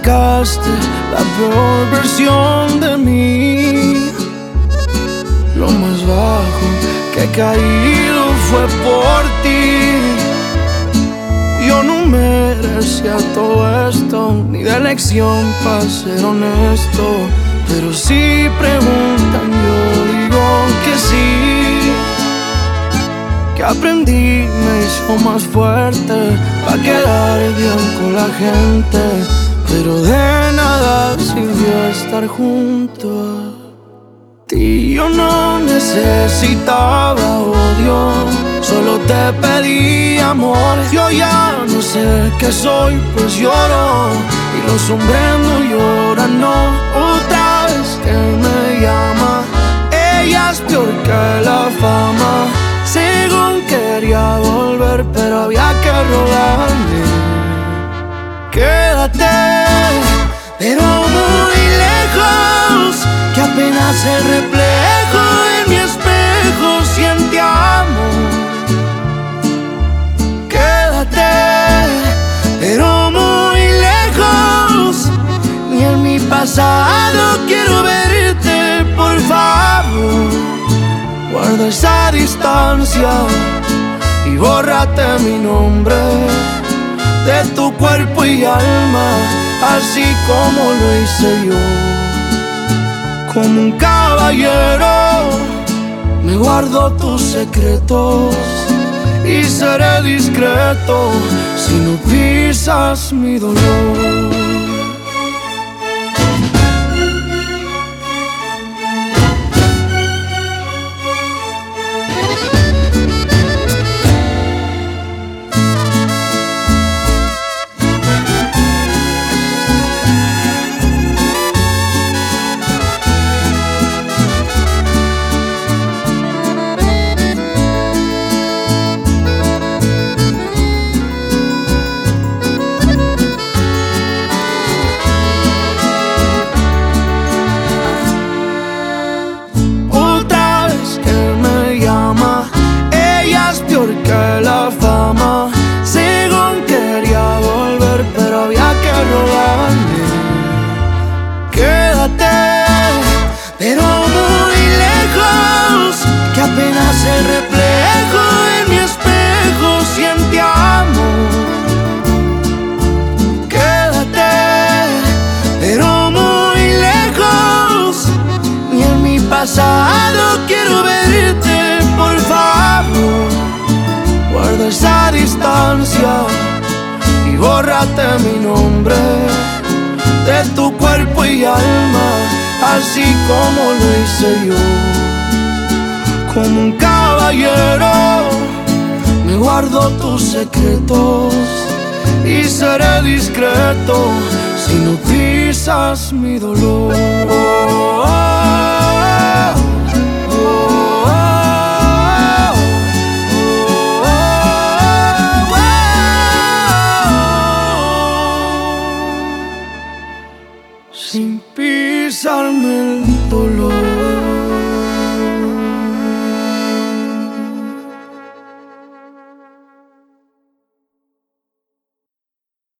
sacaste la peor versión de mí. Lo más bajo que he caído fue por ti. Yo no merecía todo esto, ni de lección para ser honesto. Pero si preguntan, yo digo que sí. Que aprendí me hizo más fuerte pa' quedar bien con la gente. Pero de nada sirvió estar junto a ti. Yo no necesitaba odio, solo te pedí amor. Yo ya no sé qué soy, pues lloro y los hombres no lloran, no. Otra vez que me llama, ella es peor que la fama. Según quería volver, pero había que rogarle. Quédate, pero muy lejos, que apenas el reflejo de mi espejo siente amor. Quédate, pero muy lejos, ni en mi pasado quiero verte, por favor. Guarda esa distancia y bórrate mi nombre de tu cuerpo y alma, así como lo hice yo. Como un caballero me guardo tus secretos y seré discreto si no pisas mi dolor. Que la fama, según quería volver, pero había que rogarle. Quédate, pero muy lejos, que apenas el reflejo de mi espejo siente amor. Quédate, pero muy lejos, ni en mi pasado quiero verte, por favor. Guarda esa distancia y bórrate mi nombre de tu cuerpo y alma, así como lo hice yo. Como un caballero me guardo tus secretos y seré discreto si no pisas mi dolor.